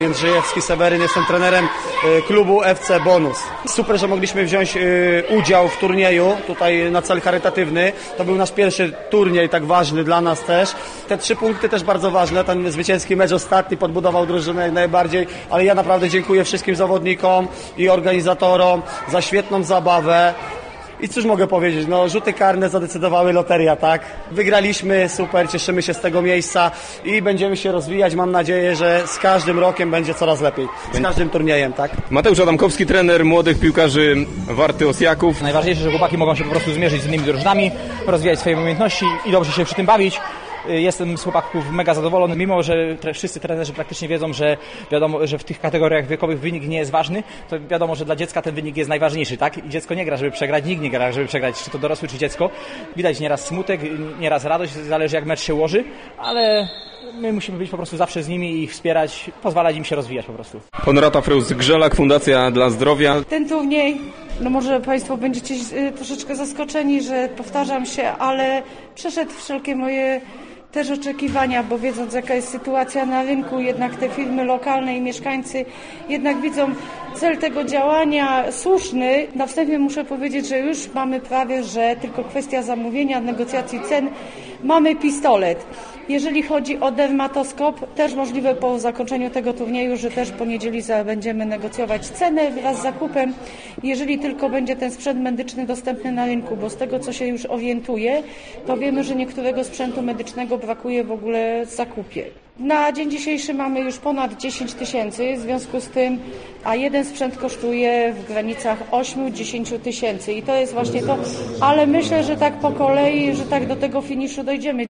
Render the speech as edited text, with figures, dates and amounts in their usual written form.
Jędrzejewski Seweryn, jestem trenerem klubu FC Bonus. Super, że mogliśmy wziąć udział w turnieju tutaj na cel charytatywny. To był nasz pierwszy turniej, tak ważny dla nas też. Te 3 punkty też bardzo ważne. Ten zwycięski mecz ostatni podbudował drużynę jak najbardziej, ale ja naprawdę dziękuję wszystkim zawodnikom i organizatorom za świetną zabawę. I cóż mogę powiedzieć, no rzuty karne zadecydowały, loteria, tak? Wygraliśmy, super, cieszymy się z tego miejsca i będziemy się rozwijać. Mam nadzieję, że z każdym rokiem będzie coraz lepiej, z każdym turniejem, tak? Mateusz Adamkowski, trener młodych piłkarzy Warty Osjaków. Najważniejsze, że chłopaki mogą się po prostu zmierzyć z innymi drużynami, rozwijać swoje umiejętności i dobrze się przy tym bawić. Jestem z chłopaków mega zadowolony, mimo że wszyscy trenerzy praktycznie wiedzą, że wiadomo, że w tych kategoriach wiekowych wynik nie jest ważny, to wiadomo, że dla dziecka ten wynik jest najważniejszy, tak? I dziecko nie gra, żeby przegrać, nikt nie gra, żeby przegrać, czy to dorosły, czy dziecko. Widać nieraz smutek, nieraz radość, zależy jak mecz się ułoży, ale my musimy być po prostu zawsze z nimi i ich wspierać, pozwalać im się rozwijać po prostu. Honorata Freus-Grzelak, Fundacja dla Zdrowia. Ten turniej, no może Państwo będziecie troszeczkę zaskoczeni, że powtarzam się, ale przeszedł wszelkie moje też oczekiwania, bo wiedząc jaka jest sytuacja na rynku, jednak te firmy lokalne i mieszkańcy jednak widzą cel tego działania słuszny. Na wstępie muszę powiedzieć, że już mamy prawie, że tylko kwestia zamówienia, negocjacji cen, mamy pistolet. Jeżeli chodzi o dermatoskop, też możliwe po zakończeniu tego turnieju, że też po niedzieli będziemy negocjować cenę wraz z zakupem, jeżeli tylko będzie ten sprzęt medyczny dostępny na rynku, bo z tego co się już orientuję, to wiemy, że niektórego sprzętu medycznego brakuje w ogóle w zakupie. Na dzień dzisiejszy mamy już ponad 10 000, w związku z tym, a jeden sprzęt kosztuje w granicach 8-10 tysięcy i to jest właśnie to, ale myślę, że tak po kolei, że tak do tego finiszu dojdziemy.